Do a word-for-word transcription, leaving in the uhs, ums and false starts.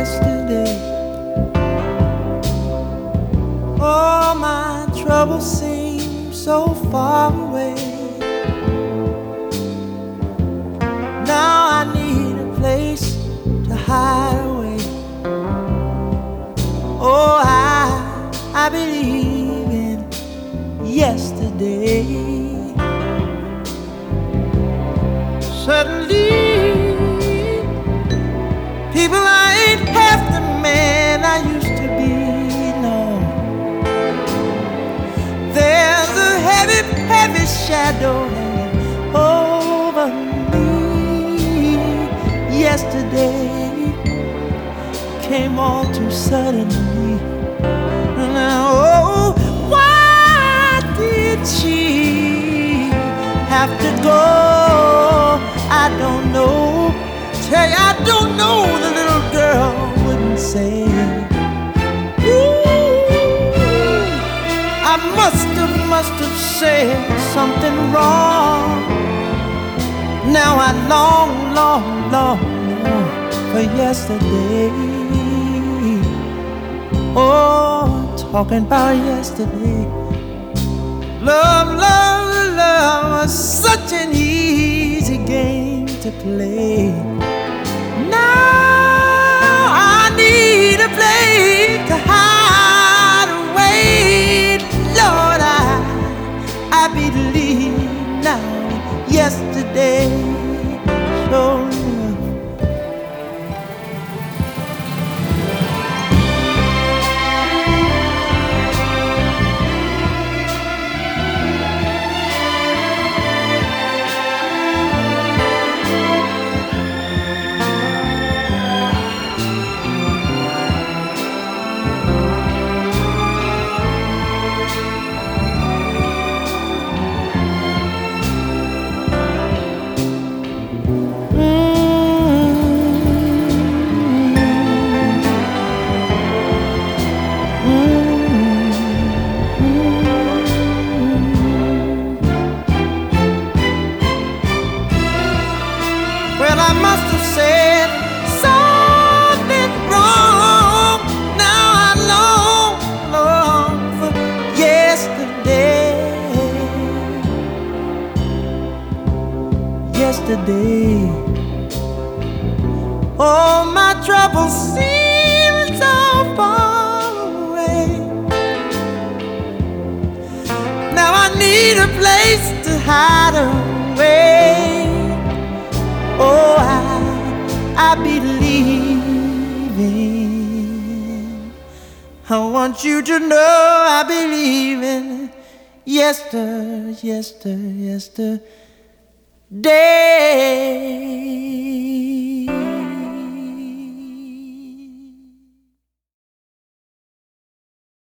yesterday. Oh, my troubles seem so far away. Now I need a place to hide away. Oh, I, I believe in yesterday. Suddenly, people, I ain't half the man I used to be, no. There's a heavy, heavy shadow hanging over me. Yesterday came all too suddenly. Now, oh, why did she have to go? I don't know. Tell you, I don't know, the little girl wouldn't say. Ooh, I must have, must have said something wrong. Now I long, long, long, long for yesterday. Oh, talking about yesterday. Love, love, love was such an easy game to play. Now I need a place to hide away. Lord, I, I believe now yesterday. Sure enough. Well, I must have said something wrong. Now I long, long for yesterday. Yesterday. Oh, my troubles seem so far away. Now I need a place to hide away. Oh, I, I believe in. I want you to know I believe in yester, yester, yesterday.